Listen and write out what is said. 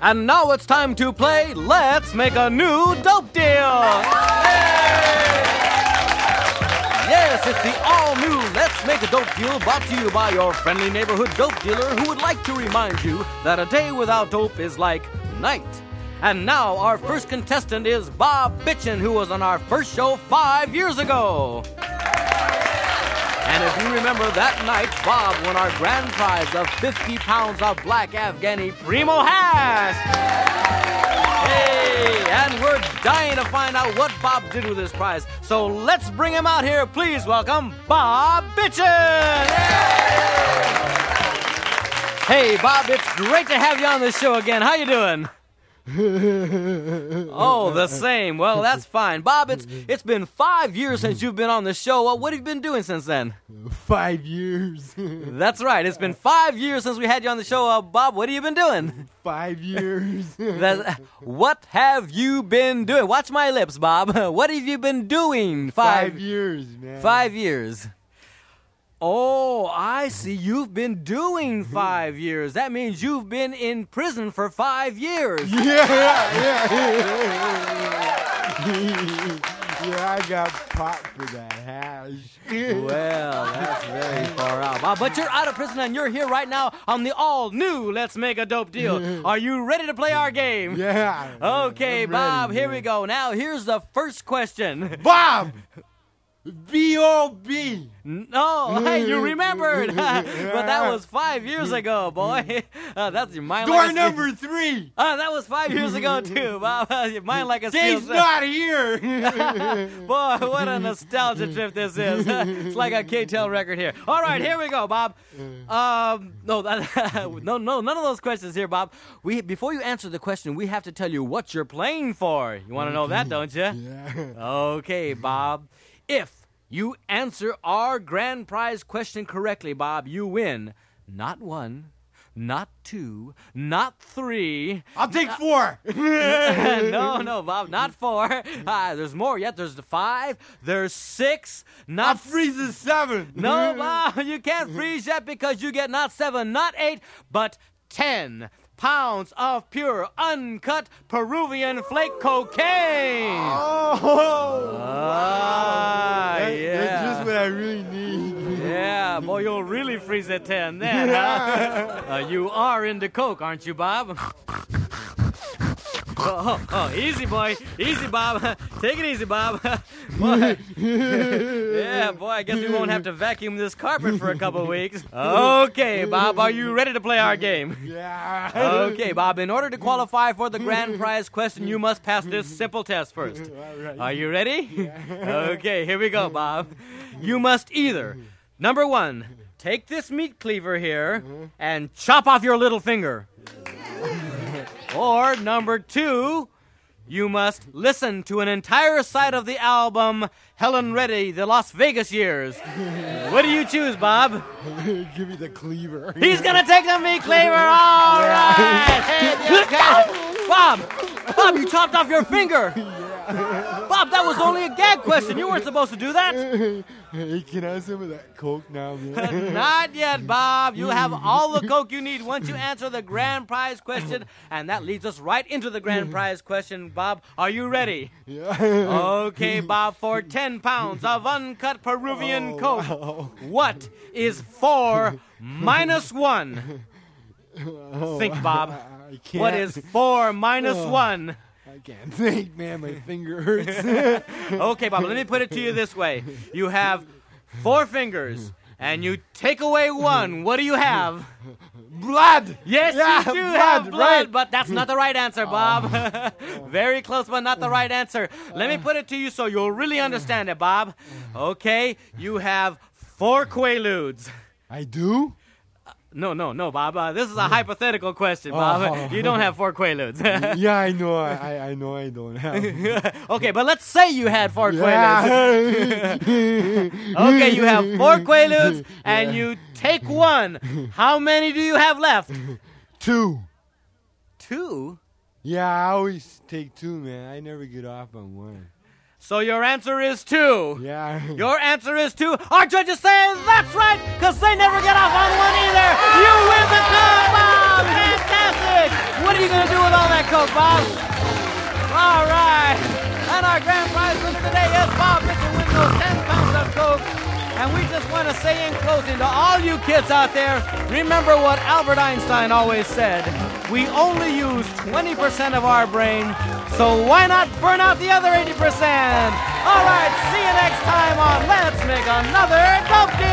And now it's time to play Let's Make a New Dope Deal! Yes, it's the all-new Let's Make a Dope Deal brought to you by your friendly neighborhood dope dealer who would like to remind you that a day without dope is like night. And now our first contestant is Bob Bitchin, who was on our first show 5 years ago. And if you remember that night, Bob won our grand prize of 50 pounds of black Afghani Primo hash. Hey, and we're dying to find out what Bob did with his prize. So let's bring him out here. Please welcome Bob Bitchin. Hey, Bob, it's great to have you on the show again. How you doing? Oh, the same. Well, that's fine. Bob, it's been 5 years since you've been on the show. What have you been doing since then? 5 years. That's right. It's been 5 years since we had you on the show. Bob, what have you been doing? 5 years. What have you been doing? Watch my lips, Bob. What have you been doing? 5 years, man. 5 years. Oh, I see. You've been doing 5 years. That means you've been in prison for 5 years. Yeah, I got popped for that hash. Well, that's very far out. Bob, but you're out of prison and you're here right now on the all-new Let's Make a Dope Deal. Are you ready to play our game? Yeah. Okay, I'm Bob, ready, here man. we go. Now, here's the first question. Bob! B.O.B. No, hey, you remembered. But that was 5 years ago, boy. That's your mind. Door like number 3. That was 5 years ago, too, Bob. Your mind like a steel. Dave's not here. Boy, what a nostalgia trip this is. It's like a K-Tel record here. All right, here we go, Bob. No, none of those questions here, Bob. Before you answer the question, we have to tell you what you're playing for. You want to know that, don't you? Yeah. Okay, Bob. If you answer our grand prize question correctly, Bob, you win. Not 1, not 2, not 3. I'll take 4. No, Bob, not 4. There's more yet. There's 5. There's 6. I'll freeze at 7. No, Bob, you can't freeze yet because you get not 7, not 8, but 10 pounds of pure, uncut Peruvian flake cocaine. Oh, Yeah. That's just what I really need. Yeah, boy, you'll really freeze at 10 then, huh? You are into coke, aren't you, Bob? Oh, easy, boy. Easy, Bob. Take it easy, Bob. Boy. Yeah, boy, I guess we won't have to vacuum this carpet for a couple weeks. Okay, Bob, are you ready to play our game? Yeah. Okay, Bob, in order to qualify for the grand prize question, you must pass this simple test first. All right. Are you ready? Okay, here we go, Bob. You must either, number 1, take this meat cleaver here and chop off your little finger. Or number 2, you must listen to an entire side of the album Helen Reddy, The Las Vegas Years. What do you choose, Bob? Give me the cleaver. He's gonna take the meat cleaver. All right. Hey, okay. Bob, you chopped off your finger. Bob, that was only a gag question. You weren't supposed to do that. Hey, can I have some of that coke now, man? Not yet, Bob. You'll have all the coke you need once you answer the grand prize question. And that leads us right into the grand prize question, Bob. Are you ready? Yeah. Okay, Bob, for 10 pounds of uncut Peruvian coke, wow. what is 4 minus 1? Think, Bob. I can't. What is 4 minus 1? I can't think, man. My finger hurts. Okay, Bob, let me put it to you this way. You have 4 fingers, and you take away 1. What do you have? Blood. Yes, Yeah, you do blood, have blood, right. but that's not the right answer, Bob. Very close, but not the right answer. Let me put it to you so you'll really understand it, Bob. Okay, you have 4 Quaaludes. I do? No, Bob. This is a hypothetical question, Bob. You don't have 4 Quaaludes. Yeah, I know. I know I don't have. Okay, but let's say you had 4 Quaaludes. Yeah. Okay, you have 4 Quaaludes, and you take 1. How many do you have left? 2. 2? Yeah, I always take 2, man. I never get off on 1. So your answer is 2. Yeah. Your answer is 2. Our judges say that's right, because they never get off on 1 either. You win the cup, Bob! Fantastic! What are you going to do with go, Bob. All right. And our grand prize winner today is Bob Mitchell with those 10 pounds of Coke. And we just want to say in closing to all you kids out there, remember what Albert Einstein always said. We only use 20% of our brain, so why not burn out the other 80%? All right, see you next time on Let's Make Another Dope Deal.